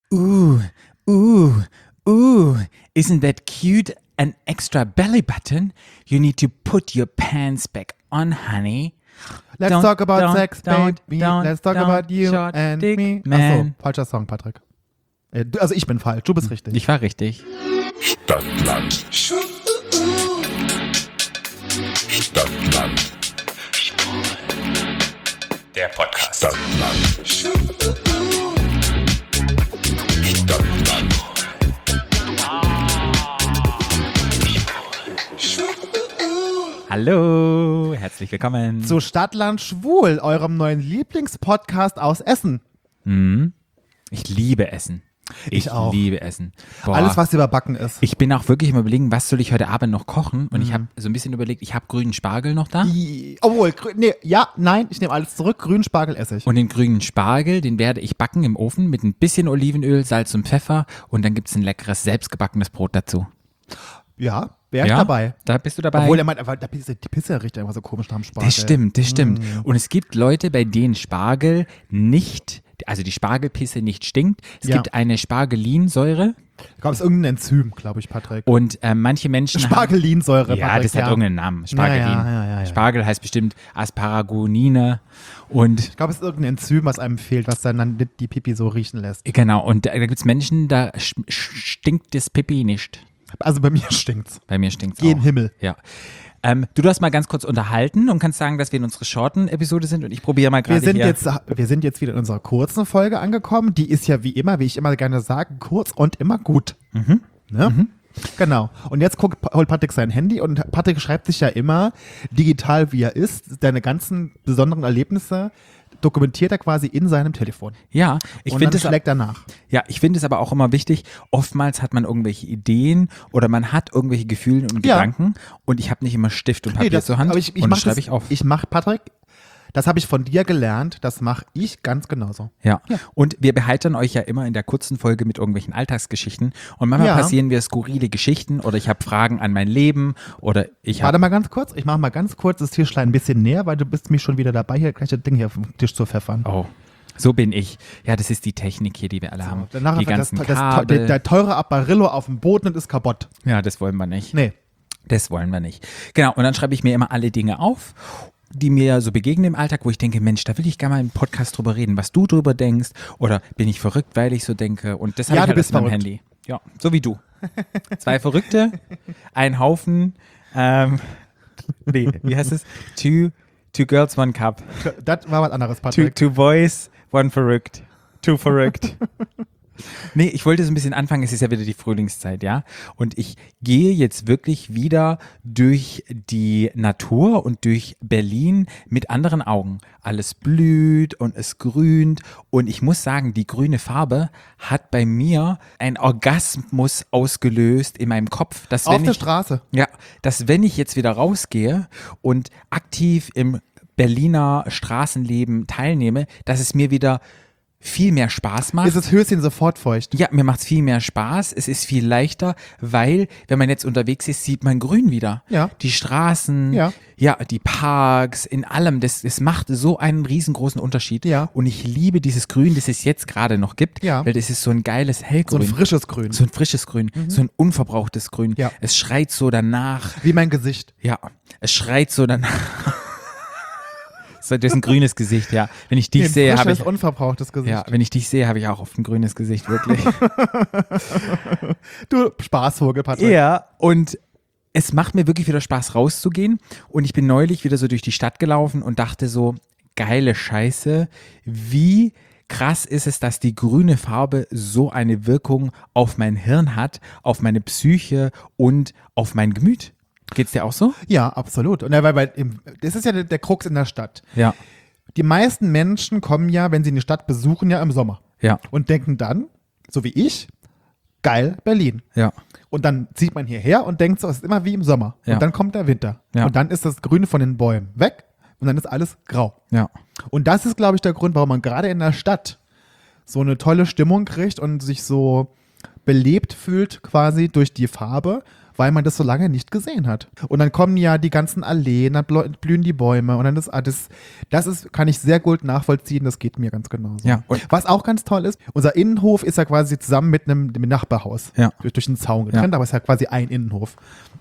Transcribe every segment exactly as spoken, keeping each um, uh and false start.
Ooh, ooh, ooh, isn't that cute? An extra belly button? You need to put your pants back on, honey. Let's Don't, talk about don't, sex, don't, baby. don't, Let's talk don't, about you short and dick me. man. Achso, falscher Song, Patrick. Äh, du- Also ich bin falsch, du bist richtig. Ich war richtig. Stadtland. Stadtland. Der Podcast. Stadtland. Stadtland. Hallo, herzlich willkommen. Zu Stadtland Schwul, eurem neuen Lieblingspodcast aus Essen. Mhm. Ich liebe Essen. Ich, Ich auch. liebe Essen. Boah. Alles, was überbacken ist. Ich bin auch wirklich mal überlegen, was soll ich heute Abend noch kochen? Und Mhm. ich habe so ein bisschen überlegt, ich habe grünen Spargel noch da. I- Obwohl, grü- nee, ja, nein, ich nehme alles zurück. Grünen Spargel esse ich. Und den grünen Spargel, den werde ich backen im Ofen mit ein bisschen Olivenöl, Salz und Pfeffer. Und dann gibt es ein leckeres, selbstgebackenes Brot dazu. Ja, wäre ich Ja, dabei. Da bist du dabei. Obwohl, er meint, aber die Pisse, die Pisse riecht immer so komisch nach dem Spargel. Das stimmt, das stimmt. Mhm. Und es gibt Leute, bei denen Spargel nicht, also die Spargelpisse nicht stinkt. Es Ja. gibt eine Spargelinsäure Ich glaube, es ist irgendein Enzym, glaube ich, Patrick. und äh, manche Menschen haben... Spargelinsäure, Ja, Patrick. das hat irgendeinen Namen. Spargelin. Ja, ja, ja, ja, ja. Spargel heißt bestimmt Asparagonine und Ich glaube, es ist irgendein Enzym, was einem fehlt, was dann, dann die Pipi so riechen lässt. genau, und da, da gibt es Menschen, da sch- sch- stinkt das Pipi nicht. Also bei mir stinkt's. Bei mir stinkt es Geh in auch. den Himmel. Ja. Ähm, du darfst mal ganz kurz unterhalten und kannst sagen, dass wir in unserer Shorten-Episode sind und ich probiere mal gerade Wir sind, hier. jetzt, wir sind jetzt wieder in unserer kurzen Folge angekommen. Die ist ja wie immer, wie ich immer gerne sage, kurz und immer gut. Mhm. Ne? Genau. Und jetzt guckt, holt Patrick sein Handy und Patrick schreibt sich ja immer digital, wie er ist, seine ganzen besonderen Erlebnisse dokumentiert er quasi in seinem Telefon. Ja, ich und finde dann es schlägt er nach. ja, ich finde es aber auch immer wichtig. Oftmals hat man irgendwelche Ideen oder man hat irgendwelche Gefühle und Ja. Gedanken und ich habe nicht immer Stift und Papier Nee, das- zur Hand aber ich, ich und mach das schreibe das- ich auf. Ich mache, Patrick, das habe ich von dir gelernt, das mache ich ganz genauso. Ja. Und wir beheitern euch ja immer in der kurzen Folge mit irgendwelchen Alltagsgeschichten. Und manchmal Ja. passieren mir skurrile Geschichten oder ich habe Fragen an mein Leben oder ich Warte habe. mal ganz kurz, ich mache mal ganz kurz das Tischlein ein bisschen näher, weil du bist mich schon wieder dabei, hier gleich das Ding hier auf den Tisch zu pfeffern. Oh, so bin ich. Ja, das ist die Technik hier, die wir alle haben. Danach die einfach das, ganzen das, Kabel. der, der teure Apparillo auf dem Boden und ist kaputt. ja, das wollen wir nicht. Nee. Das wollen wir nicht. Genau, und dann schreibe ich mir immer alle Dinge auf, die mir so begegnen im Alltag, wo ich denke, Mensch, da will ich gerne mal im Podcast drüber reden, was du drüber denkst oder bin ich verrückt, weil ich so denke und das habe Ja, ich du halt bist auf meinem verrückt. Handy. Ja, so wie du. Zwei Verrückte, ein Haufen, ähm, nee, wie heißt es? Two, two girls, one cup. Das war was anderes, Two, Patrick. two boys, one verrückt. Two verrückt. Nee, ich wollte so ein bisschen anfangen, es ist ja wieder die Frühlingszeit, ja. Und ich gehe jetzt wirklich wieder durch die Natur und durch Berlin mit anderen Augen. Alles blüht und es grünt. Und ich muss sagen, die grüne Farbe hat bei mir einen Orgasmus ausgelöst in meinem Kopf. Dass, Auf wenn der ich, Straße. ja, dass wenn ich jetzt wieder rausgehe und aktiv im Berliner Straßenleben teilnehme, dass es mir wieder viel mehr Spaß macht. Ist das Höschen sofort feucht? Ja, mir macht es viel mehr Spaß. Es ist viel leichter, weil, wenn man jetzt unterwegs ist, sieht man Grün wieder. Ja. Die Straßen, Ja. ja, die Parks, in allem. Das, das macht so einen riesengroßen Unterschied. Ja. Und ich liebe dieses Grün, das es jetzt gerade noch gibt, Ja. weil das ist so ein geiles So Hellgrün. ein frisches Grün. So ein frisches Grün, so ein unverbrauchtes Grün. Ja. Es schreit so danach. Wie mein Gesicht. Ja, es schreit so danach. So, das ist ein grünes Gesicht, ja. Wenn ich dich Nee, sehe, ein habe ich frisches, unverbrauchtes Gesicht. ja, wenn ich dich sehe, habe ich auch oft ein grünes Gesicht, wirklich. Du Spaßvogel, Patrick. Ja, und es macht mir wirklich wieder Spaß, rauszugehen. Und ich bin neulich wieder so durch die Stadt gelaufen und dachte so, geile Scheiße, wie krass ist es, dass die grüne Farbe so eine Wirkung auf mein Hirn hat, auf meine Psyche und auf mein Gemüt. Geht's dir auch so? Ja, absolut. Und ja, weil, weil im- das ist ja der, der Krux in der Stadt. Ja. Die meisten Menschen kommen ja, wenn sie eine Stadt besuchen, ja im Sommer. Ja. Und denken dann, so wie ich, geil, Berlin. Ja. Und dann zieht man hierher und denkt so, es ist immer wie im Sommer. Ja. Und dann kommt der Winter. Ja. Und dann ist das Grüne von den Bäumen weg und dann ist alles grau. Ja. Und das ist, glaube ich, der Grund, warum man gerade in der Stadt so eine tolle Stimmung kriegt und sich so belebt fühlt quasi durch die Farbe, weil man das so lange nicht gesehen hat. Und dann kommen ja die ganzen Alleen, dann blühen die Bäume und dann ist alles, das ist, kann ich sehr gut nachvollziehen, das geht mir ganz genauso. Ja, und was auch ganz toll ist, unser Innenhof ist ja quasi zusammen mit einem, dem Nachbarhaus Ja. durch, durch einen Zaun getrennt, Ja. aber es ist ja quasi ein Innenhof.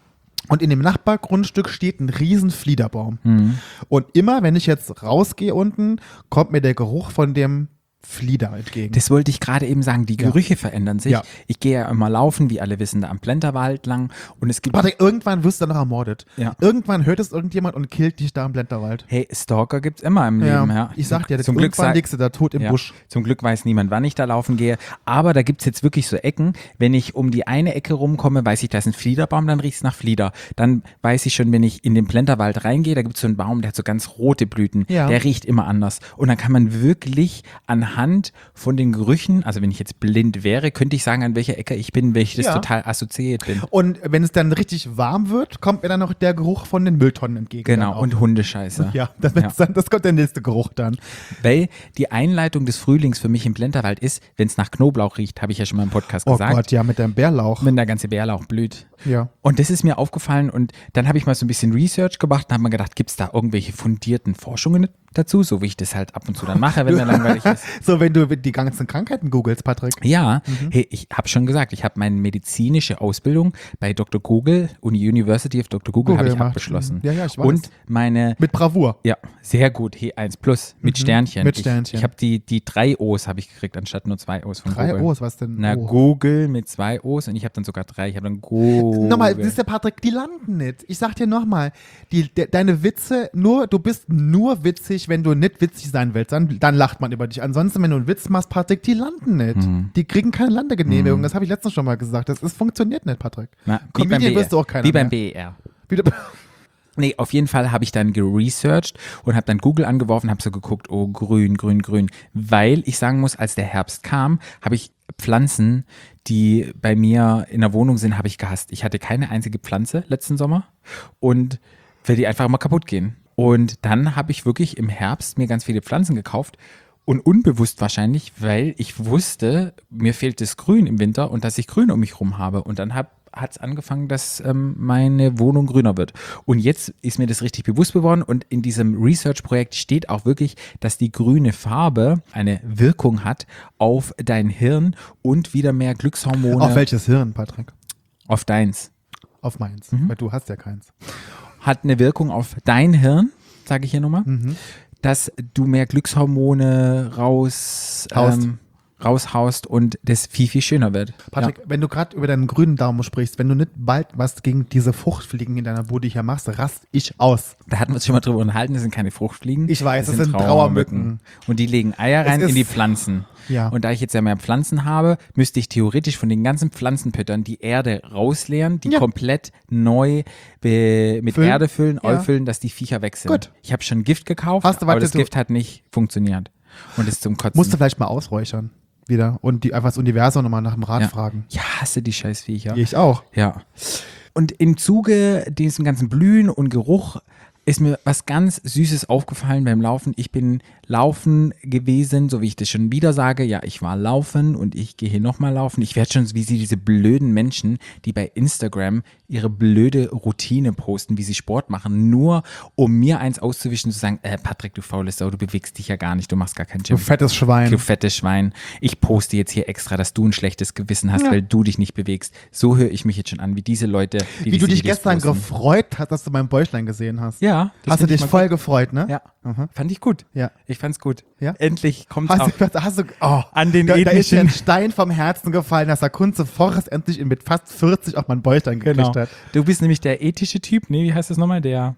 Und in dem Nachbargrundstück steht ein riesen Fliederbaum. Mhm. Und immer, wenn ich jetzt rausgehe unten, kommt mir der Geruch von dem Flieder entgegen. Das wollte ich gerade eben sagen, die Ja. Gerüche verändern sich. Ja. Ich gehe ja immer laufen, wie alle wissen, da am Plenterwald lang und es gibt... Warte, irgendwann wirst du dann noch ermordet. Ja. Irgendwann hört es irgendjemand und killt dich da im Blenterwald. Hey, Stalker gibt's immer im Leben, ja. Ich sag dir, zum Glück irgendwann sei- liegst du da tot im Ja, Busch. zum Glück weiß niemand, wann ich da laufen gehe. Aber da gibt's jetzt wirklich so Ecken. Wenn ich um die eine Ecke rumkomme, weiß ich, da ist ein Fliederbaum, dann riecht's nach Flieder. Dann weiß ich schon, wenn ich in den Plenterwald reingehe, da gibt's so einen Baum, der hat so ganz rote Blüten. Ja. Der riecht immer anders. Und dann kann man wirklich anhand von den Gerüchen, also wenn ich jetzt blind wäre, könnte ich sagen, an welcher Ecke ich bin, weil ich das Ja. total assoziiert bin. Und wenn es dann richtig warm wird, kommt mir dann noch der Geruch von den Mülltonnen entgegen. dann Genau, auch. und Hundescheiße. Ja, das, Ja. Dann, das kommt der nächste Geruch dann. Weil die Einleitung des Frühlings für mich im Plenterwald ist, wenn es nach Knoblauch riecht, habe ich ja schon mal im Podcast Oh gesagt. Gott, ja, mit dem Bärlauch. Wenn der ganze Bärlauch blüht. Ja. Und das ist mir aufgefallen und dann habe ich mal so ein bisschen Research gemacht und habe mir gedacht, gibt es da irgendwelche fundierten Forschungen dazu, so wie ich das halt ab und zu dann mache, wenn mir langweilig ist. So, wenn du die ganzen Krankheiten googelst, Patrick. Ja, hey, ich habe schon gesagt, ich habe meine medizinische Ausbildung bei Doktor Google, Uni University of Doktor Google, Google habe ich gemacht. abgeschlossen. Ja, ja, ich weiß. Und meine, Mit Bravour. ja, sehr gut, H eins Plus mit Sternchen. mit Ich- Sternchen. Ich, habe die, die drei O's habe ich gekriegt, anstatt nur zwei O's von Drei Google. O's, was denn? Na, Oh. Google mit zwei O's und ich habe dann sogar drei. Ich habe dann Google. Nochmal, siehst du, Patrick, die landen nicht. Ich sag dir nochmal, de, deine Witze, nur, du bist nur witzig, wenn du nicht witzig sein willst. Dann, dann lacht man über dich. Ansonsten, wenn du einen Witz machst, Patrick, die landen nicht. Mhm. Die kriegen keine Landegenehmigung. Das habe ich letztens schon mal gesagt. Das ist, funktioniert nicht, Patrick. Na, wie beim, Comedian B R, wirst du auch keiner wie beim mehr. B E R. Wieder, Nee, auf jeden Fall habe ich dann geresearched und habe dann Google angeworfen, habe so geguckt, oh grün, grün, grün. Weil ich sagen muss, als der Herbst kam, habe ich Pflanzen, die bei mir in der Wohnung sind, habe ich gehasst. Ich hatte keine einzige Pflanze letzten Sommer und weil die einfach immer kaputt gehen. Und dann habe ich wirklich im Herbst mir ganz viele Pflanzen gekauft und unbewusst wahrscheinlich, weil ich wusste, mir fehlt das Grün im Winter und dass ich Grün um mich rum habe. Und dann hat es angefangen, dass ähm, meine Wohnung grüner wird. Und jetzt ist mir das richtig bewusst geworden und in diesem Research-Projekt steht auch wirklich, dass die grüne Farbe eine Wirkung hat auf dein Hirn und wieder mehr Glückshormone auf welches Hirn, Patrick? auf deins. Auf meins. Mhm. Weil du hast ja keins. Hat eine Wirkung auf dein Hirn, sage ich hier nochmal, Mhm. dass du mehr Glückshormone raus, Haust. ähm, raushaust und das viel, viel schöner wird. Patrick, wenn du gerade über deinen grünen Daumen sprichst, wenn du nicht bald was gegen diese Fruchtfliegen in deiner Bude hier machst, rast ich aus. Ja, da hatten wir uns schon mal drüber unterhalten, das sind keine Fruchtfliegen. Ich weiß, das sind Trauermücken. Und die legen Eier rein Es in die ist- Pflanzen. Ja. Und da ich jetzt ja mehr Pflanzen habe, müsste ich theoretisch von den ganzen Pflanzenpüttern die Erde rausleeren, die Ja. komplett neu be- mit Füllen. Erde füllen, Ja. auffüllen, dass die Viecher weg sind. Gut. Ich habe schon Gift gekauft, Hast du, aber warte, das du- Gift hat nicht funktioniert. Und ist zum Kotzen. Musst du vielleicht mal ausräuchern wieder und die, einfach das Universum nochmal nach dem Rat ja. fragen. Ja, hasse die Scheißviecher. Ich auch. Ja. Und im Zuge diesem ganzen Blühen und Geruch ist mir was ganz Süßes aufgefallen beim Laufen. Ich bin laufen gewesen, so wie ich das schon wieder sage. Ja, ich war laufen und ich gehe hier nochmal laufen. Ich werde schon wie sie diese blöden Menschen, die bei Instagram ihre blöde Routine posten, wie sie Sport machen, nur um mir eins auszuwischen, zu sagen, äh, Patrick, du faules Sau, du bewegst dich ja gar nicht, du machst gar kein Du Gym. fettes Schwein. Du fettes Schwein. Ich poste jetzt hier extra, dass du ein schlechtes Gewissen hast, Ja. weil du dich nicht bewegst. So höre ich mich jetzt schon an, wie diese Leute, die Wie diese du dich Videos gestern posten. gefreut hast, dass du mein Bäuchlein gesehen hast. Ja. das Hast du find ich dich mal voll gut. gefreut, ne? Ja. Mhm. Fand ich gut. Ja. Ich fand's gut. Ja? Endlich kommt's Hast auch. du, hast du, oh, An den da, da ist dir ein ethischen- Stein vom Herzen gefallen, dass der Kunze Forrest endlich mit fast vierzig auch mein Bäuchlein gekriegt Genau. hat. Du bist nämlich der ethische Typ. Nee, wie heißt das nochmal? Der,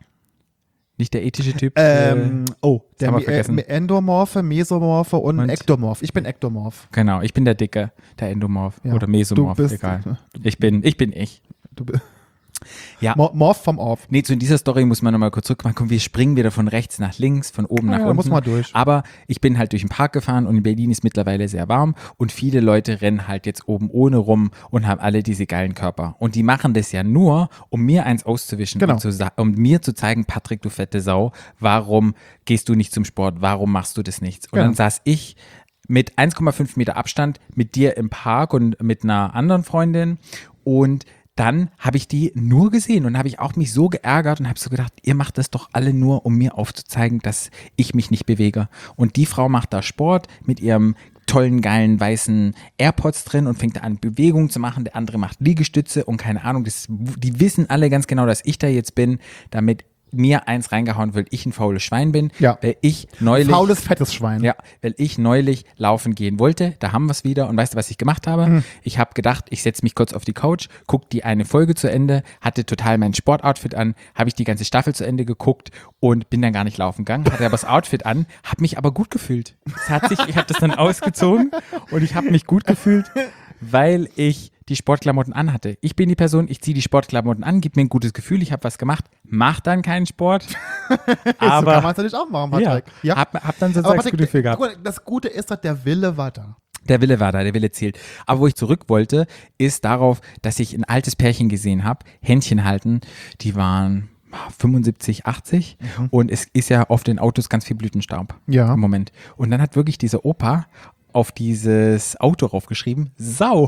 nicht der ethische Typ. Ähm, oh, der haben wir Me- vergessen. äh, Endomorphe, Mesomorphe und, Und? Ektomorph. Ich bin Ektomorph. äh, genau, ich bin der Dicke, der Endomorph Ja. oder Mesomorph, Du bist- egal. Ich bin, ich bin ich. Du bist Ja. Mor- Morph vom Orph. Nee, zu dieser Story muss man nochmal kurz zurückmachen. Komm, wir springen wieder von rechts nach links, von oben Ah nach ja, unten. muss mal durch. Aber ich bin halt durch den Park gefahren und in Berlin ist mittlerweile sehr warm und viele Leute rennen halt jetzt oben ohne rum und haben alle diese geilen Körper. Und die machen das ja nur, um mir eins auszuwischen Genau. und zu sa- um mir zu zeigen, Patrick, du fette Sau, warum gehst du nicht zum Sport? Warum machst du das nicht? Und Genau. dann saß ich mit eins Komma fünf Meter Abstand mit dir im Park und mit einer anderen Freundin und dann habe ich die nur gesehen und habe ich auch mich so geärgert und habe so gedacht, ihr macht das doch alle nur, um mir aufzuzeigen, dass ich mich nicht bewege. Und die Frau macht da Sport mit ihrem tollen, geilen, weißen AirPods drin und fängt an, Bewegung zu machen. Der andere macht Liegestütze und keine Ahnung, das, die wissen alle ganz genau, dass ich da jetzt bin, damit mir eins reingehauen wird, ich ein faules Schwein bin, Ja. weil ich neulich Faules, fettes Schwein. ja, weil ich neulich laufen gehen wollte, da haben wir es wieder und weißt du, was ich gemacht habe? Hm. Ich habe gedacht, ich setze mich kurz auf die Couch, guck die eine Folge zu Ende, hatte total mein Sportoutfit an, habe ich die ganze Staffel zu Ende geguckt und bin dann gar nicht laufen gegangen, hatte aber das Outfit an, habe mich aber gut gefühlt. Es hat sich, ich habe das dann ausgezogen und ich habe mich gut gefühlt, weil ich die Sportklamotten anhatte. Ich bin die Person, ich ziehe die Sportklamotten an, gib mir ein gutes Gefühl, ich habe was gemacht, mach dann keinen Sport. Aber so kann man aber es natürlich auch machen, ja, Patrick. Ja. hab, hab dann Aber sozusagen das Patrick, gute Gefühl gehabt. guck mal, das Gute ist, dass der Wille war da. Der Wille war da, der Wille zählt. Aber wo ich zurück wollte, ist darauf, dass ich ein altes Pärchen gesehen habe, Händchen halten, die waren fünfundsiebzig, achtzig Mhm. und es ist ja auf den Autos ganz viel Blütenstaub Ja. im Moment. Und dann hat wirklich dieser Opa auf dieses Auto raufgeschrieben, Sau.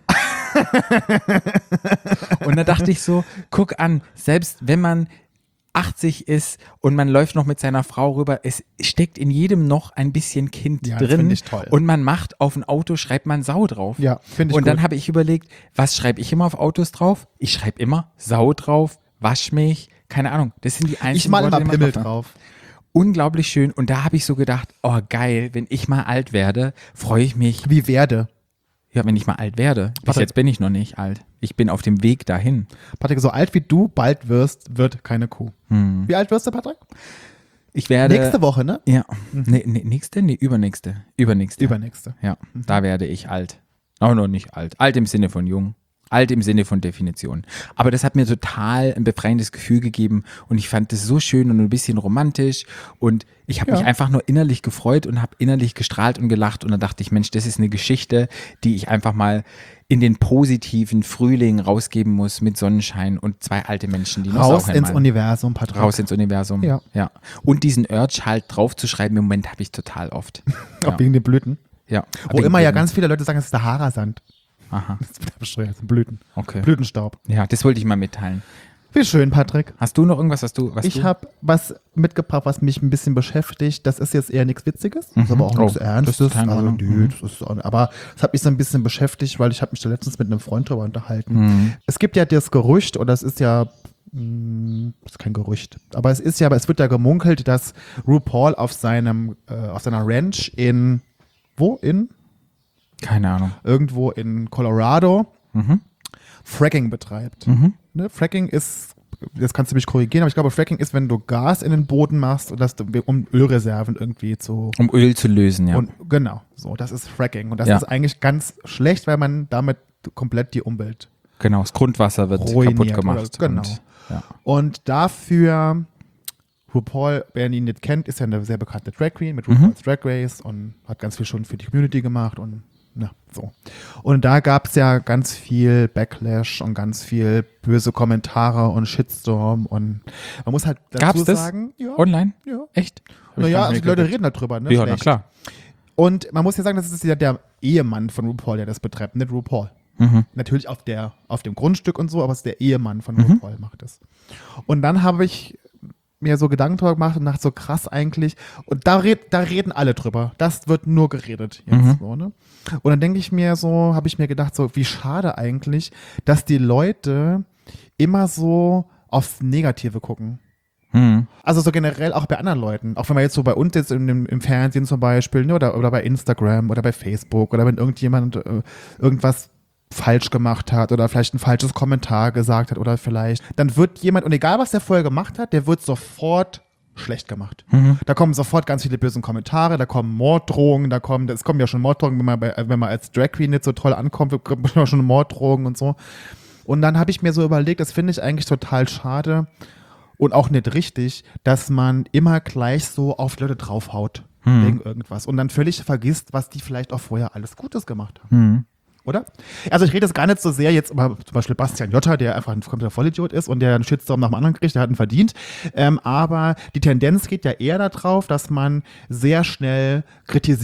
Und da dachte ich so, guck an, selbst wenn man achtzig ist und man läuft noch mit seiner Frau rüber, es steckt in jedem noch ein bisschen Kind Ja, das drin find ich toll. und man macht auf ein Auto, schreibt man Sau drauf. Ja, finde ich Und dann gut. habe ich überlegt, was schreibe ich immer auf Autos drauf? Ich schreibe immer Sau drauf, wasch mich, keine Ahnung. Das sind die einzigen Ich mal Worte, immer die man Pimmel drauf hat. drauf. Unglaublich schön und da habe ich so gedacht, oh geil, wenn ich mal alt werde, freue ich mich. Wie werde. Ja, wenn ich mal alt werde. Bis Warte. jetzt bin ich noch nicht alt. Ich bin auf dem Weg dahin. Patrick, so alt wie du bald wirst, wird keine Kuh. Wie alt wirst du, Patrick? Ich werde. Nächste Woche, ne? Ja. Nee, nee, nächste? Nee, übernächste. Übernächste. Übernächste. Ja, da werde ich alt. Auch noch nicht alt. Alt im Sinne von jung. Alt im Sinne von Definition. Aber das hat mir total ein befreiendes Gefühl gegeben und ich fand das so schön und ein bisschen romantisch und ich habe Ja. mich einfach nur innerlich gefreut und habe innerlich gestrahlt und gelacht und dann dachte ich, Mensch, das ist eine Geschichte, die ich einfach mal in den positiven Frühling rausgeben muss mit Sonnenschein und zwei alte Menschen, die noch Raus Sau ins einmalen. Universum, Patrick. Raus ins Universum. Ja. ja. Und diesen Urge halt draufzuschreiben, im Moment habe ich total oft. Auch Ja. wegen den Blüten. Ja. Wo immer ja ganz viele Leute sagen, es ist Sahara-Sand. Aha. Das ist wieder bescheuert, das sind Blüten. Okay. Blütenstaub. Ja, das wollte ich mal mitteilen. Wie schön, Patrick. Hast du noch irgendwas, was du, was Ich du? habe was mitgebracht, was mich ein bisschen beschäftigt. Das ist jetzt eher nichts Witziges, ist aber auch Oh, nichts das Ernstes. ist keine Also, Ahnung. nö, das ist auch, aber es hat mich so ein bisschen beschäftigt, weil ich habe mich da letztens mit einem Freund drüber unterhalten. Mhm. Es gibt ja das Gerücht, oder es ist ja, mh, das ist kein Gerücht, aber es ist ja, aber es wird ja gemunkelt, dass RuPaul auf seinem, äh, auf seiner Ranch in, wo? In? Keine Ahnung. Irgendwo in Colorado Mhm. Fracking betreibt. Mhm. Ne? Fracking ist, das kannst du mich korrigieren, aber ich glaube, Fracking ist, wenn du Gas in den Boden machst, und das, um Ölreserven irgendwie zu. Um Öl zu lösen, ja. Und genau, so, das ist Fracking. Und das Ja. ist eigentlich ganz schlecht, weil man damit komplett die Umwelt. Genau, das Grundwasser wird Ruiniert kaputt gemacht. oder- genau. Und, ja. Und dafür, RuPaul, wer ihn nicht kennt, ist ja eine sehr bekannte Drag Queen mit RuPaul's Drag Race und hat ganz viel schon für die Community gemacht und na, so. Und da gab es ja ganz viel Backlash und ganz viel böse Kommentare und Shitstorm und man muss halt dazu Gab's das? sagen, ja, Online? ja. Echt? Hab ich Naja, gar also nicht die Leute gehört. reden darüber, ne? Ja, na Schlecht. klar. Und man muss ja sagen, das ist ja der Ehemann von RuPaul, der das betreibt, nicht RuPaul. Mhm. Natürlich auf, der, auf dem Grundstück und so, aber es ist der Ehemann von RuPaul, macht es. Und dann habe ich mir so Gedanken drüber gemacht und dachte so krass eigentlich. Und da, red, da reden alle drüber. Das wird nur geredet jetzt. Mhm. So, ne? Und dann denke ich mir so, habe ich mir gedacht, so wie schade eigentlich, dass die Leute immer so aufs Negative gucken. Mhm. Also so generell auch bei anderen Leuten. Auch wenn man jetzt so bei uns jetzt im, im, im Fernsehen zum Beispiel, ne, oder, oder bei Instagram oder bei Facebook oder wenn irgendjemand äh, irgendwas falsch gemacht hat oder vielleicht ein falsches Kommentar gesagt hat oder vielleicht, dann wird jemand, und egal was der vorher gemacht hat, der wird sofort schlecht gemacht. Mhm. Da kommen sofort ganz viele böse Kommentare, da kommen Morddrohungen, da kommen, es kommen ja schon Morddrohungen, wenn man, bei, wenn man als Drag Queen nicht so toll ankommt, kommen ja schon Morddrohungen und so. Und dann habe ich mir so überlegt, das finde ich eigentlich total schade und auch nicht richtig, dass man immer gleich so auf die Leute draufhaut Mhm. wegen irgendwas und dann völlig vergisst, was die vielleicht auch vorher alles Gutes gemacht haben. Mhm. Oder? Also ich rede jetzt gar nicht so sehr jetzt über zum Beispiel Bastian Jotta, der einfach ein kompletter Vollidiot ist und der einen Shitstorm nach dem anderen kriegt, der hat ihn verdient. Ähm, aber die Tendenz geht ja eher darauf, dass man sehr schnell kritisiert.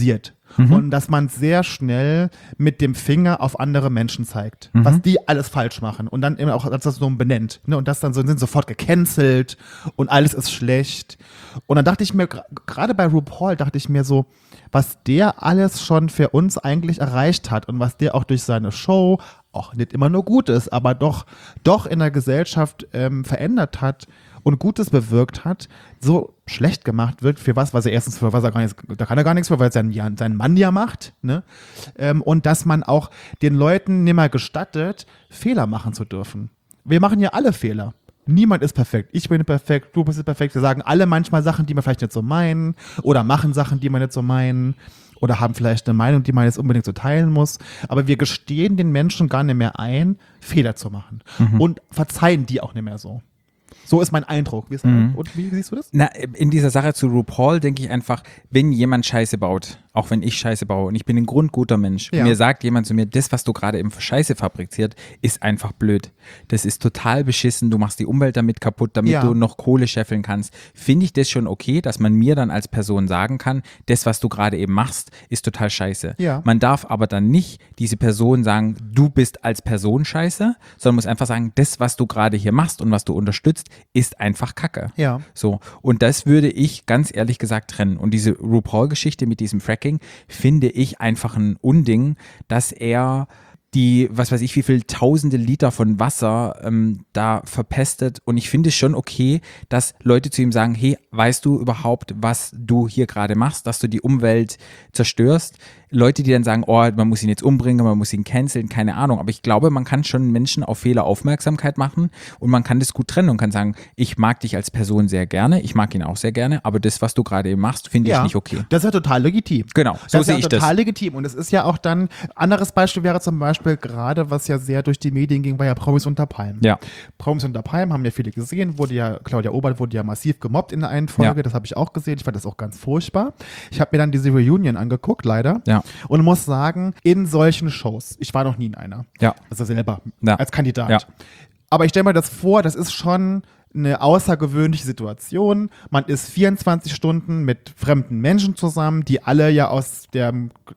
Mhm. Und dass man sehr schnell mit dem Finger auf andere Menschen zeigt, mhm. was die alles falsch machen. Und dann eben auch, dass das so benennt. Ne? Und das dann so, sind sofort gecancelt und alles ist schlecht. Und dann dachte ich mir, gerade bei RuPaul dachte ich mir so, was der alles schon für uns eigentlich erreicht hat und was der auch durch seine Show auch nicht immer nur gut ist, aber doch, doch in der Gesellschaft ähm, verändert hat und Gutes bewirkt hat, so schlecht gemacht wird für was, was er erstens für was er gar nichts, da kann er gar nichts für, weil es sein, sein Mann ja macht, ne? Ähm, und dass man auch den Leuten nimmer gestattet, Fehler machen zu dürfen. Wir machen ja alle Fehler. Niemand ist perfekt. Ich bin perfekt, du bist perfekt. Wir sagen alle manchmal Sachen, die wir vielleicht nicht so meinen oder machen Sachen, die wir nicht so meinen. Oder haben vielleicht eine Meinung, die man jetzt unbedingt so teilen muss. Aber wir gestehen den Menschen gar nicht mehr ein, Fehler zu machen. Mhm. Und verzeihen die auch nicht mehr so. So ist mein Eindruck. Wie, ist mhm. Und wie siehst du das? Na, in dieser Sache zu RuPaul denke ich einfach, wenn jemand Scheiße baut, auch wenn ich Scheiße baue und ich bin ein grundguter Mensch, ja. mir sagt jemand zu mir, das, was du gerade eben für Scheiße fabriziert, ist einfach blöd. Das ist total beschissen, du machst die Umwelt damit kaputt, damit ja. du noch Kohle scheffeln kannst. Finde ich das schon okay, dass man mir dann als Person sagen kann, das, was du gerade eben machst, ist total scheiße. Ja. Man darf aber dann nicht diese Person sagen, du bist als Person scheiße, sondern muss einfach sagen, das, was du gerade hier machst und was du unterstützt, ist einfach Kacke. Ja. So. Und das würde ich ganz ehrlich gesagt trennen. Und diese RuPaul-Geschichte mit diesem Fracking finde ich einfach ein Unding, dass er die, was weiß ich, wie viel tausende Liter von Wasser ähm, da verpestet. Und ich finde es schon okay, dass Leute zu ihm sagen, hey, weißt du überhaupt, was du hier gerade machst, dass du die Umwelt zerstörst? Leute, die dann sagen, oh, man muss ihn jetzt umbringen, man muss ihn canceln, keine Ahnung. Aber ich glaube, man kann schon Menschen auf Fehler Aufmerksamkeit machen und man kann das gut trennen und kann sagen, ich mag dich als Person sehr gerne, ich mag ihn auch sehr gerne, aber das, was du gerade eben machst, finde ja, ich nicht okay. Das ist ja total legitim. Genau, so das sehe ist ja ich das. total legitim. Und es ist ja auch dann, anderes Beispiel wäre zum Beispiel gerade, was ja sehr durch die Medien ging, war ja Promis unter Palmen. Ja. Promis unter Palmen haben ja viele gesehen, wurde ja, Claudia Obert wurde ja massiv gemobbt in der einen Folge, ja. das habe ich auch gesehen, ich fand das auch ganz furchtbar. Ich habe mir dann diese Reunion angeguckt, leider, ja. und muss sagen, in solchen Shows, ich war noch nie in einer, ja. also selber, ja. als Kandidat. Ja. Aber ich stelle mir das vor, das ist schon eine außergewöhnliche Situation. Man ist vierundzwanzig Stunden mit fremden Menschen zusammen, die alle ja aus der,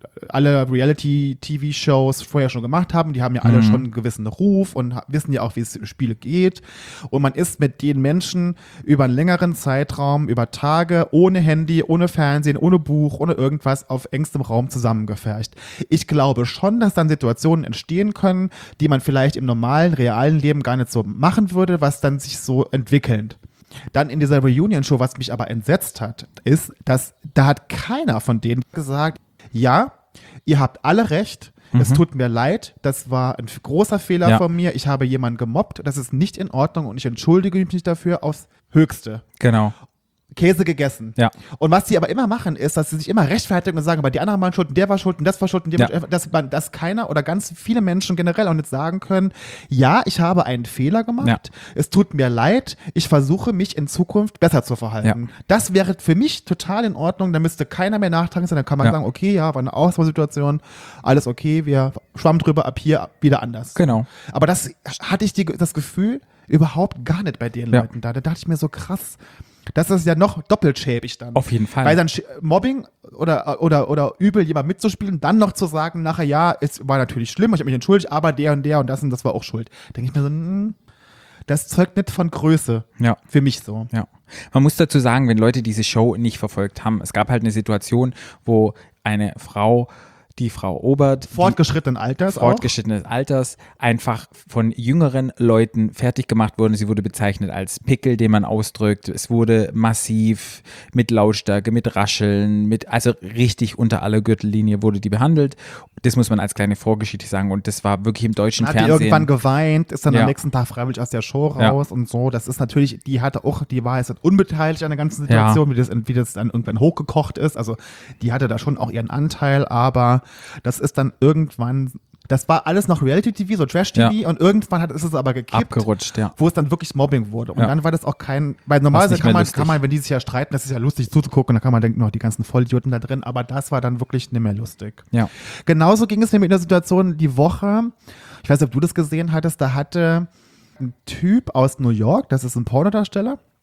alle Reality-T V-Shows vorher schon gemacht haben. Die haben ja alle mhm. schon einen gewissen Ruf und wissen ja auch, wie es Spiele geht. Und man ist mit den Menschen über einen längeren Zeitraum, über Tage, ohne Handy, ohne Fernsehen, ohne Buch, ohne irgendwas auf engstem Raum zusammengefercht. Ich glaube schon, dass dann Situationen entstehen können, die man vielleicht im normalen, realen Leben gar nicht so machen würde, was dann sich so entwickelt. entwickelnd. Dann in dieser Reunion-Show, was mich aber entsetzt hat, ist, dass da hat keiner von denen gesagt, ja, ihr habt alle recht, mhm. es tut mir leid, das war ein großer Fehler ja. von mir, ich habe jemanden gemobbt, das ist nicht in Ordnung und ich entschuldige mich dafür aufs Höchste. Genau. Käse gegessen. Ja. Und was sie aber immer machen, ist, dass sie sich immer rechtfertigen und sagen, aber die anderen waren schuld und der war schuld und das war schuld und der ja. war, dass, dass keiner oder ganz viele Menschen generell auch nicht sagen können, ja, ich habe einen Fehler gemacht, ja. es tut mir leid, ich versuche mich in Zukunft besser zu verhalten. Ja. Das wäre für mich total in Ordnung, da müsste keiner mehr nachtragen, dann kann man ja. sagen, okay, ja, war eine Auswahlsituation, alles okay, wir schwammen drüber, ab hier wieder anders. Genau. Aber das hatte ich die, das Gefühl überhaupt gar nicht bei den ja. Leuten da. Da dachte ich mir so krass, das ist ja noch doppelt schäbig dann. Auf jeden Fall. Weil dann Mobbing oder, oder, oder übel jemand mitzuspielen, dann noch zu sagen, nachher, ja, es war natürlich schlimm, ich habe mich entschuldigt, aber der und der und das und das war auch schuld. Denke ich mir so, mh, das zeugt nicht von Größe. Ja. Für mich so. Ja. Man muss dazu sagen, wenn Leute diese Show nicht verfolgt haben, es gab halt eine Situation, wo eine Frau die Frau Obert, fortgeschrittenen Alters fortgeschrittenen auch. Alters, einfach von jüngeren Leuten fertig gemacht wurde. Sie wurde bezeichnet als Pickel, den man ausdrückt. Es wurde massiv mit Lautstärke, mit Rascheln, mit, also richtig unter aller Gürtellinie wurde die behandelt. Das muss man als kleine Vorgeschichte sagen und das war wirklich im deutschen hat Fernsehen. Hat die irgendwann geweint, ist dann ja. am nächsten Tag freiwillig aus der Show raus ja. und so. Das ist natürlich, die hatte auch, die war jetzt unbeteiligt an der ganzen Situation, ja. wie, das, wie das dann irgendwann hochgekocht ist. Also die hatte da schon auch ihren Anteil, aber das ist dann irgendwann, das war alles noch Reality-T V, so Trash-T V ja. und irgendwann hat, ist es aber gekippt, abgerutscht, ja. wo es dann wirklich Mobbing wurde. Und ja. dann war das auch kein, weil normalerweise kann man, kann man, wenn die sich ja streiten, das ist ja lustig zuzugucken, da kann man denken, noch die ganzen Vollidioten da drin, aber das war dann wirklich nicht mehr lustig. Ja. Genauso ging es mir mit der Situation die Woche, ich weiß nicht, ob du das gesehen hattest, da hatte ein Typ aus New York, das ist ein Pornodarsteller,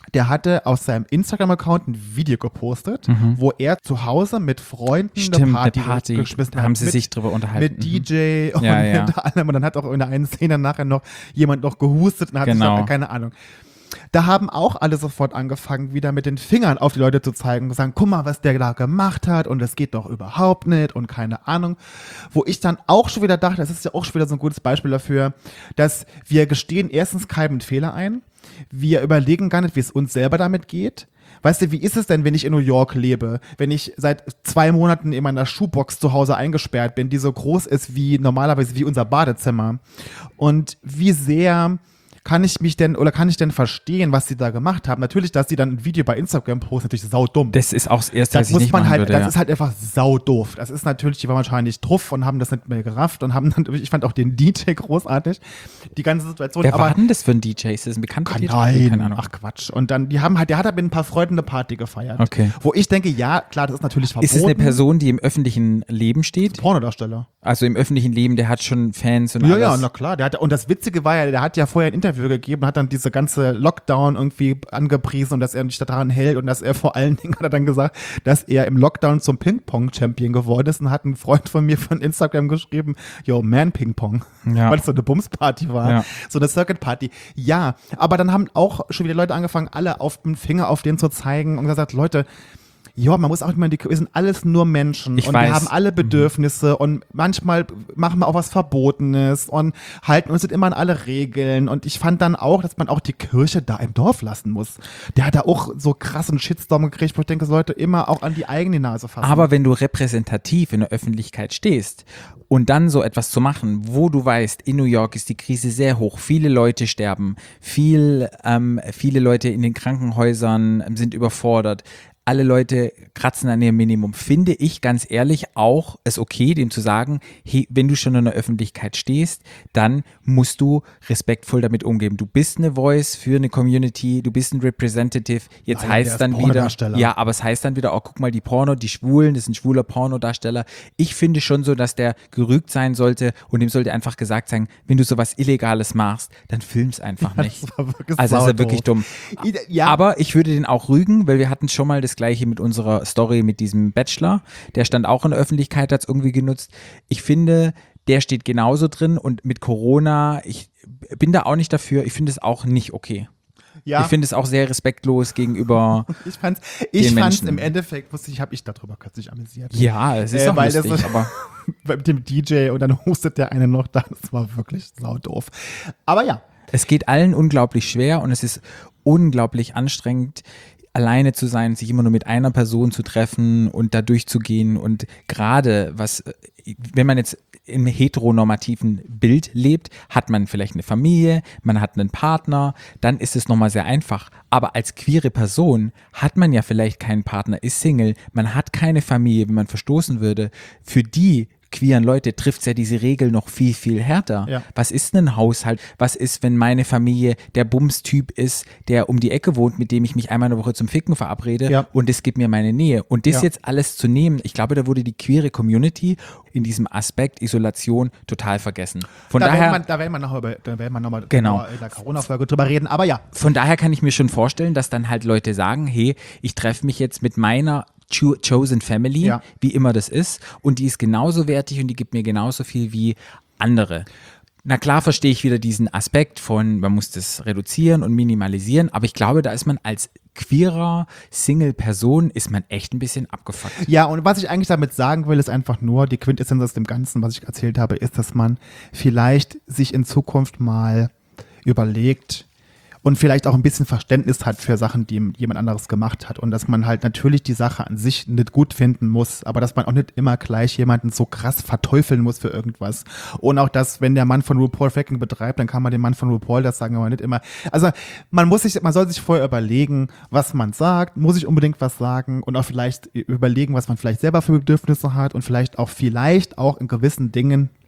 der hatte aus seinem Instagram-Account ein Video gepostet, mhm. wo er zu Hause mit Freunden Stimmt, eine Party, eine Party geschmissen da hat. haben sie mit, sich drüber unterhalten. Mit D J und ja, ja. mit allem. Und dann hat auch in der einen Szene nachher noch jemand noch gehustet und hat genau. gesagt, keine Ahnung. Da haben auch alle sofort angefangen, wieder mit den Fingern auf die Leute zu zeigen und sagen, guck mal, was der da gemacht hat und das geht doch überhaupt nicht und keine Ahnung. Wo ich dann auch schon wieder dachte, das ist ja auch schon wieder so ein gutes Beispiel dafür, dass wir gestehen erstens keinen Fehler ein, wir überlegen gar nicht, wie es uns selber damit geht. Weißt du, wie ist es denn, wenn ich in New York lebe, wenn ich seit zwei Monaten in meiner Schuhbox zu Hause eingesperrt bin, die so groß ist wie normalerweise wie unser Badezimmer? Und wie sehr kann ich mich denn oder kann ich denn verstehen, was sie da gemacht haben? Natürlich, dass sie dann ein Video bei Instagram posten, natürlich saudumm. Das ist auch das Erste, das was ich muss nicht man machen halt, würde. Das ja. ist halt einfach saudoof. Das ist natürlich, die waren wahrscheinlich drauf und haben das nicht mehr gerafft und haben dann, ich fand auch den D J großartig, die ganze Situation. Wer aber war denn das für ein D J? Ist das ein bekannter D J? Nein, Keine Ahnung. ach Quatsch. Und dann, die haben halt, der hat halt mit ein paar Freunden eine Party gefeiert. Okay. Wo ich denke, ja, klar, das ist natürlich verboten. Ist es eine Person, die im öffentlichen Leben steht? Pornodarsteller. Also im öffentlichen Leben, der hat schon Fans und Ja, alles? ja, na klar. Der hat, und das Witzige war ja, der hat ja vorher ein Interview gegeben und hat dann diese ganze Lockdown irgendwie angepriesen und dass er sich daran hält und dass er vor allen Dingen, hat er dann gesagt, dass er im Lockdown zum Ping-Pong-Champion geworden ist und hat ein Freund von mir von Instagram geschrieben, yo, man Ping-Pong. Ja. Weil es so eine Bums-Party war. Ja. So eine Circuit-Party. Ja, aber dann haben auch schon wieder Leute angefangen, alle auf den Finger auf den zu zeigen und gesagt, Leute, ja, man muss auch immer, wir sind alles nur Menschen Ich und weiß. wir haben alle Bedürfnisse und manchmal machen wir auch was Verbotenes und halten uns nicht immer an alle Regeln und ich fand dann auch, dass man auch die Kirche da im Dorf lassen muss. Der hat da auch so krassen Shitstorm gekriegt, wo ich denke, Leute immer auch an die eigene Nase fassen. Aber wenn du repräsentativ in der Öffentlichkeit stehst und dann so etwas zu machen, wo du weißt, in New York ist die Krise sehr hoch, viele Leute sterben, viel, ähm, viele Leute in den Krankenhäusern sind überfordert, alle Leute kratzen an ihrem Minimum, finde ich ganz ehrlich auch es okay, dem zu sagen, hey, wenn du schon in der Öffentlichkeit stehst, dann musst du respektvoll damit umgehen. Du bist eine Voice für eine Community, du bist ein Representative, jetzt Nein, heißt der ist dann wieder, Pornodarsteller. ja, aber es heißt dann wieder, oh, guck mal, die Porno, die Schwulen, das ist ein schwuler Pornodarsteller. Ich finde schon so, dass der gerügt sein sollte und ihm sollte einfach gesagt sein, wenn du sowas Illegales machst, dann film's einfach nicht. Das war wirklich Also das ist ja saudoof. wirklich dumm. Ja. Aber ich würde den auch rügen, weil wir hatten schon mal das Gleiche mit unserer Story mit diesem Bachelor. Der stand auch in der Öffentlichkeit, hat es irgendwie genutzt. Ich finde, der steht genauso drin und mit Corona, ich bin da auch nicht dafür. Ich finde es auch nicht okay. Ja. Ich finde es auch sehr respektlos gegenüber Ich fand's, ich den fand's Menschen. im Endeffekt, wusste ich, habe ich darüber kürzlich amüsiert. Ja, es ist Äh, auch weil lustig, das, aber mit dem D J und dann hustet der eine noch da. Das war wirklich saudoof. Aber ja. es geht allen unglaublich schwer und es ist unglaublich anstrengend, alleine zu sein, sich immer nur mit einer Person zu treffen und da durchzugehen und gerade was, wenn man jetzt im heteronormativen Bild lebt, hat man vielleicht eine Familie, man hat einen Partner, dann ist es nochmal sehr einfach. Aber als queere Person hat man ja vielleicht keinen Partner, ist Single, man hat keine Familie, wenn man verstoßen würde. Für die queeren Leute trifft es ja diese Regel noch viel, viel härter. Ja. Was ist denn ein Haushalt? Was ist, wenn meine Familie der Bums-Typ ist, der um die Ecke wohnt, mit dem ich mich einmal in der Woche zum Ficken verabrede Ja. und es gibt mir meine Nähe? Und das Ja. jetzt alles zu nehmen, ich glaube, da wurde die queere Community in diesem Aspekt Isolation total vergessen. Von Da daher, werden wir, da werden wir noch über, da werden wir noch mal Genau. genauer in der Corona-Folge drüber reden. Aber ja, von daher kann ich mir schon vorstellen, dass dann halt Leute sagen, hey, ich treffe mich jetzt mit meiner Cho- Chosen Family, Ja. wie immer das ist, und die ist genauso wertig und die gibt mir genauso viel wie andere. Na klar verstehe ich wieder diesen Aspekt von, man muss das reduzieren und minimalisieren, aber ich glaube, da ist man als queerer Single-Person, ist man echt ein bisschen abgefuckt. ja, und was ich eigentlich damit sagen will, ist einfach nur, die Quintessenz aus dem Ganzen, was ich erzählt habe, ist, dass man vielleicht sich in Zukunft mal überlegt und vielleicht auch ein bisschen Verständnis hat für Sachen, die jemand anderes gemacht hat und dass man halt natürlich die Sache an sich nicht gut finden muss, aber dass man auch nicht immer gleich jemanden so krass verteufeln muss für irgendwas. Und auch, dass, wenn der Mann von RuPaul Fracking betreibt, dann kann man dem Mann von RuPaul das sagen, aber nicht immer. Also man muss sich, man soll sich vorher überlegen, was man sagt, muss ich unbedingt was sagen und auch vielleicht überlegen, was man vielleicht selber für Bedürfnisse hat und vielleicht auch vielleicht auch in gewissen Dingen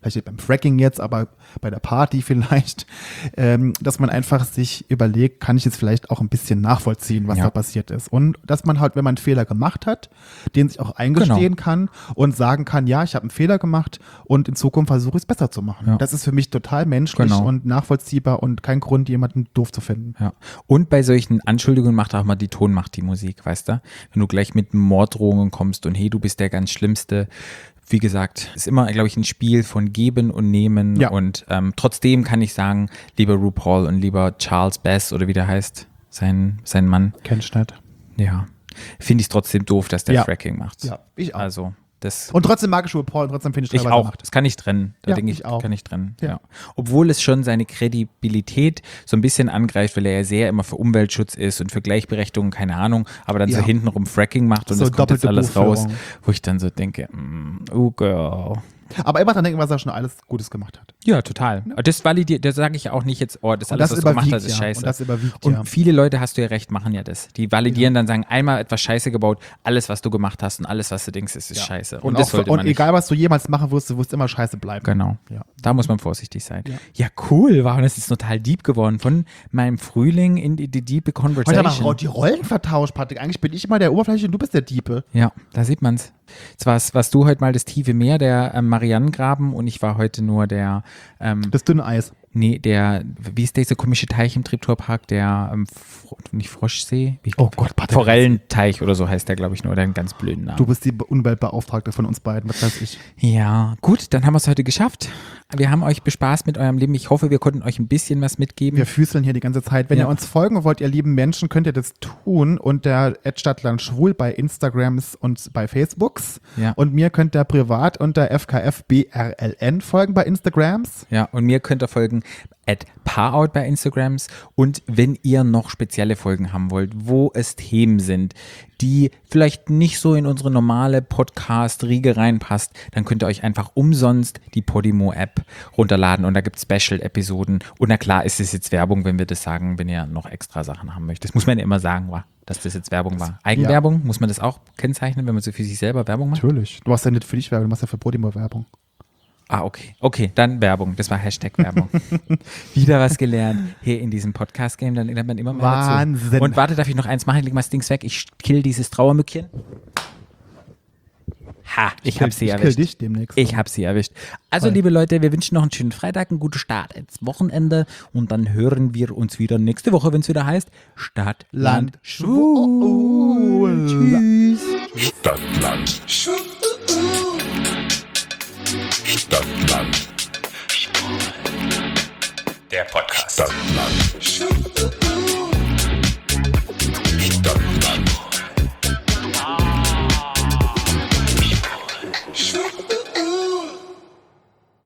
vielleicht nicht beim Fracking jetzt, aber bei der Party vielleicht, ähm, dass man einfach sich überlegt, kann ich jetzt vielleicht auch ein bisschen nachvollziehen, was Ja. da passiert ist. Und dass man halt, wenn man einen Fehler gemacht hat, den sich auch eingestehen Genau. kann und sagen kann, ja, ich habe einen Fehler gemacht und in Zukunft versuche ich es besser zu machen. Ja. Das ist für mich total menschlich Genau. und nachvollziehbar und kein Grund, jemanden doof zu finden. Ja. Und bei solchen Anschuldigungen macht auch mal die Ton macht die Musik, weißt du? Wenn du gleich mit Morddrohungen kommst und hey, du bist der ganz Schlimmste. Wie gesagt, ist immer, glaube ich, ein Spiel von Geben und Nehmen. Ja. Und ähm, trotzdem kann ich sagen, lieber RuPaul und lieber Charles Bass oder wie der heißt, sein, sein Mann, Kennst du nicht? ja, finde ich es trotzdem doof, dass der Ja. Fracking macht. Ja, ich auch. Also, das Und trotzdem mag ich RuPaul und trotzdem finde ich, ich toll, was er auch. macht. Das kann ich trennen. Da Ja, denke ich, ich auch. kann ich trennen. Ja. Ja. Obwohl es schon seine Kredibilität so ein bisschen angreift, weil er ja sehr immer für Umweltschutz ist und für Gleichberechtigung, keine Ahnung, aber dann Ja. so hintenrum Fracking macht und So es kommt jetzt doppelte alles raus, Buchführung. wo ich dann so denke, mm, oh girl. Aber immer dran denken, was er schon alles Gutes gemacht hat. Ja, total. Das validiert, das sage ich auch nicht jetzt, oh, das Und alles, das was du gemacht überwiegt, hast, ist ja. scheiße. Und das überwiegt, Und ja. viele Leute, hast du ja recht, machen ja das. Die validieren dann, sagen, einmal etwas Scheiße gebaut, alles, was du gemacht hast und alles, was du denkst, ist, ist scheiße. Und, das auch, sollte und man nicht. egal, was du jemals machen wirst, du wirst immer scheiße bleiben. Genau. Ja. Da muss man vorsichtig sein. Ja. Ja, cool. Wow, das ist total deep geworden. Von meinem Frühling in die, die diepe Heute haben Conversation. wir die Rollen vertauscht, Patrick. Eigentlich bin ich immer der Oberfläche und du bist der Diepe. Ja, da sieht man's. Jetzt warst, warst du heute mal das tiefe Meer, der ähm, Marianengraben, und ich war heute nur der, ähm, Das dünne Eis. nee, der, wie ist dieser komische Teich im Treptower-Park, der, ähm, Fro- nicht Froschsee? Wie, Oh Gott, Patrick. Forellenteich oder so heißt der, glaube ich, nur, der hat einen ganz blöden Namen. Du bist die Umweltbeauftragte von uns beiden, was weiß ich. Ja, gut, dann haben wir es heute geschafft. Wir haben euch bespaßt mit eurem Leben. Ich hoffe, wir konnten euch ein bisschen was mitgeben. Wir füßeln hier die ganze Zeit. Wenn Ja. ihr uns folgen wollt, ihr lieben Menschen, könnt ihr das tun unter @stadtlandschwul bei Instagrams und bei Facebooks. Ja. Und mir könnt ihr privat unter F K F B R L N folgen bei Instagrams. Ja, und mir könnt ihr folgen at Paarout bei Instagrams. Und wenn ihr noch spezielle Folgen haben wollt, wo es Themen sind, die vielleicht nicht so in unsere normale Podcast-Riege reinpasst, dann könnt ihr euch einfach umsonst die Podimo-App runterladen und da gibt es Special-Episoden. Und na klar ist es jetzt Werbung, wenn wir das sagen, wenn ihr noch extra Sachen haben möchtet. Das muss man ja immer sagen, wa? Dass das jetzt Werbung war. Eigenwerbung, muss man das auch kennzeichnen, wenn man so für sich selber Werbung macht? Natürlich. Du machst ja nicht für dich Werbung, du machst ja für Podimo Werbung. Ah, okay. Okay, dann Werbung. Das war Hashtag Werbung. Wieder was gelernt hier in diesem Podcast-Game. Dann lernt man immer mehr Wahnsinn. dazu. Und warte, darf ich noch eins machen? Ich leg mal das Dings weg. Ich kill dieses Trauermückchen. Ha, ich hab sie ich erwischt. kill dich demnächst. Ich hab sie erwischt. Also, liebe Leute, wir wünschen noch einen schönen Freitag, einen guten Start ins Wochenende und dann hören wir uns wieder nächste Woche, wenn es wieder heißt Stadt, Land, Land, Schwul. Schwul. Tschüss. Stadtland. Stadtland. Der Podcast. Stadtland.